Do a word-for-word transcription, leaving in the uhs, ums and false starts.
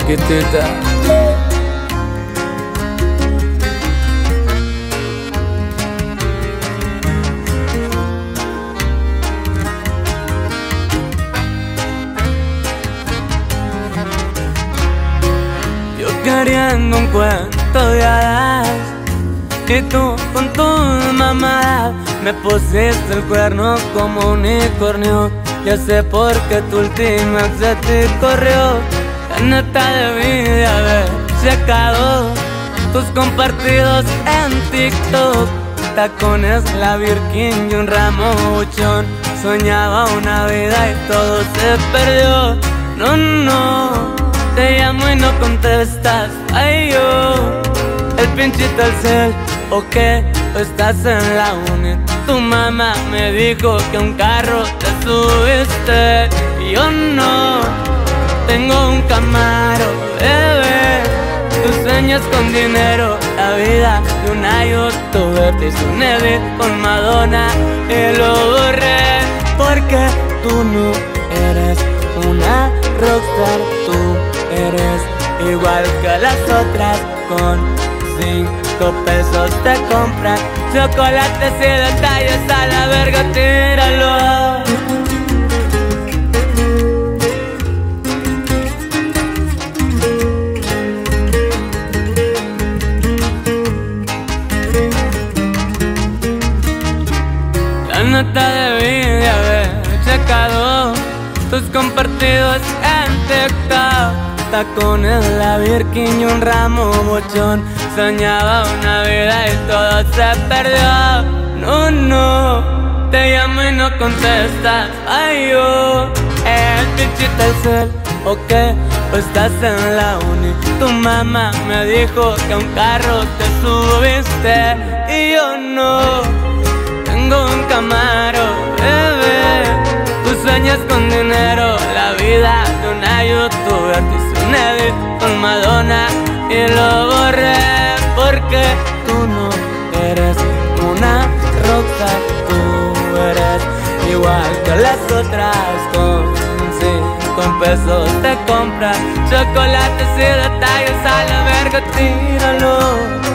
chiquitita. Yo queriendo un cuento de hadas y tú con tu mamá me pusiste el cuerno como unicornio. Ya sé por qué tu última ex de ti corrió. La neta debí de haber checado tus compartidos en TikTok. Tacones, la Birkin y un ramo buchón. Soñaba una vida y todo se perdió. No, no, te llamo y no contestas. Ay, yo, el pinchito al cel, ¿o qué? ¿O estás en la uni? Tu mamá me dijo que un carro te subiste y yo no tengo un Camaro, bebé. Tú sueñas con dinero, la vida de una youtuber. Te hice un edit con Madonna y lo borré porque tú no eres una rockstar. Tú eres igual que las otras, con cinco pesos te compran chocolates y detalles. A la verga, tíralo. La neta debí de haber checado tus compartidos en TikTok. Tacones, la Birkin y un ramo bochón. Soñaba una vida y todo se perdió. No, no, te llamo y no contestas. Ay, yo, el pinchito al cel, ¿o qué? ¿O estás en la uni? Tu mamá me dijo que a un carro te subiste y yo no tengo un Camaro, bebé. Tú sueñas con dinero, la vida de una youtuber. Te hice un edit con Madonna y lo borré porque tú no eres una rockstar. Tú eres igual que las otras, con cinco pesos te compran chocolates y detalles. A la verga, tíralo.